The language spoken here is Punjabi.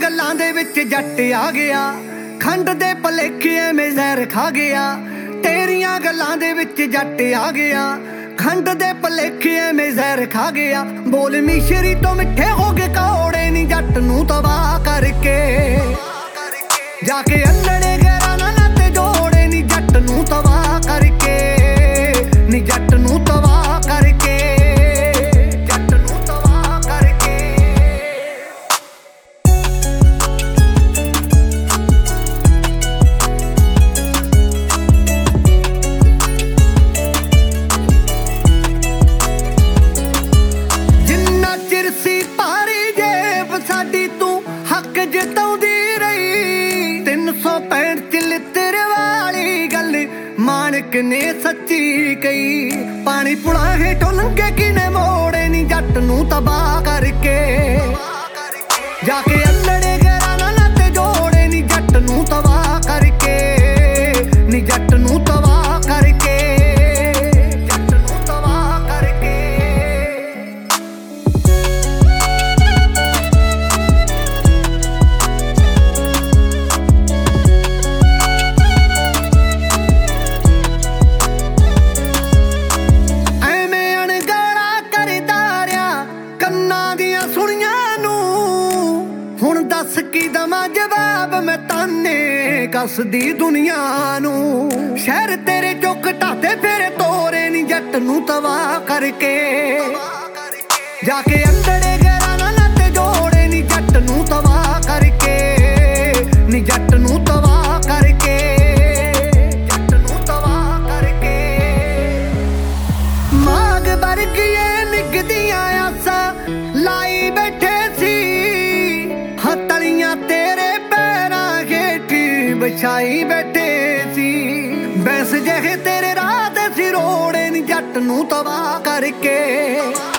ਗੱਲਾਂ ਦੇ ਵਿੱਚ ਜੱਟ ਆ ਗਿਆ, ਖੰਡ ਦੇ ਭਲੇਖੇ ਐਵੇਂ ਜ਼ਹਿਰ ਖਾ ਗਿਆ। ਤੇਰੀਆਂ ਗੱਲਾਂ ਦੇ ਵਿੱਚ ਜੱਟ ਆ ਗਿਆ, ਖੰਡ ਦੇ ਭਲੇਖੇ ਐਵੇਂ ਜ਼ਹਿਰ ਖਾ ਗਿਆ। ਬੋਲ ਮਿਸ਼ਰੀ ਤੋਂ ਮਿੱਠੇ ਹੋ ਗਏ ਕੌੜੇ ਨੀ ਜੱਟ ਨੂੰ ਤਬਾਹ ਕਰਕੇ। ਜਾ ਕੇ ਅੰਨੜੇ ਗੈਰਾਂ ਨਾਲ ਤੇ ਜੋੜੇ ਨੀ ਜੱਟ ਨੂੰ ਤਬਾਹ ਕਰਕੇ, ਨੀ ਜੱਟ ਨੂੰ ਤਬਾਹ ਕਰਕੇ। ਸਾਡੀ ਤੂੰ ਹੱਕ ਜਿਤਾਉਂਦੀ ਰਹੀ, 365 ਚ ਤੇਰੇ ਵਾਲੀ ਗੱਲ ਮਾਣਕ ਨੇ ਸੱਚੀ ਕਹੀ। ਪਾਣੀ ਪੁਲਾਂ ਹੇਠੋਂ ਲੰਘੇ ਕਿਨੇ ਮੋੜੇ ਨੀ ਜੱਟ ਨੂੰ ਤਬਾਹ ਕਰਕੇ। ਜਾ ਕੇ ਅੰਨੜੇ ਗੈਰਾਂ ਨਾਲ ਤੇ ਜੋੜੇ ਨੀ ਜੱਟ ਨੂੰ ਤਬਾਹ ਕਰਕੇ, ਨੀ ਜੱਟ ਨੂੰ ਤਬਾਹ ਕਰਕੇ। ਹੁਣ ਦੱਸ ਕੀ ਦਵਾਂ ਜਵਾਬ ਮੈਂ ਤਾਨੇ ਕੱਸਦੀ ਦੁਨੀਆ ਨੂੰ। ਸ਼ਹਿਰ ਤੇਰੇ ਚੁੱਕ ਢਾਤੇ ਫੇਰੇ ਤੋਰੇ ਨੀ ਜੱਟ ਨੂੰ ਤਬਾਹ ਕਰਕੇ। ਜਾ ਕੇ ਅੰਦੜੇ ਗੈਰਾਂ ਨਾਲ ਤੇ ਜੋੜੇ ਨੀ ਜੱਟ ਨੂੰ ਤਬਾਹ ਕਰਕੇ, ਨੀ ਜੱਟ ਨੂੰ ਤਬਾਹ ਕਰਕੇ। ਜੱਟ ਨੂੰ ਤਬਾਹ ਕਰਕੇ। ਮਾਗ ਵਰਗੀਏ ਨਿੱਘਦੀਆਂ ਆਸਾਂ ਲਾਈ ਬੈਠੇ ਸੀ, ਤਲੀਆਂ ਤੇਰੇ ਪੈਰਾਂ ਹੇਠ ਵਿਛਾਈ ਬੈਠੇ ਸੀ। ਬੈਂਸ ਜਿਹੇ ਤੇਰੇ ਰਾਹ ਤੇ ਸੀ ਰੋੜੇ ਨੀ ਜੱਟ ਨੂੰ ਤਬਾਹ ਕਰਕੇ।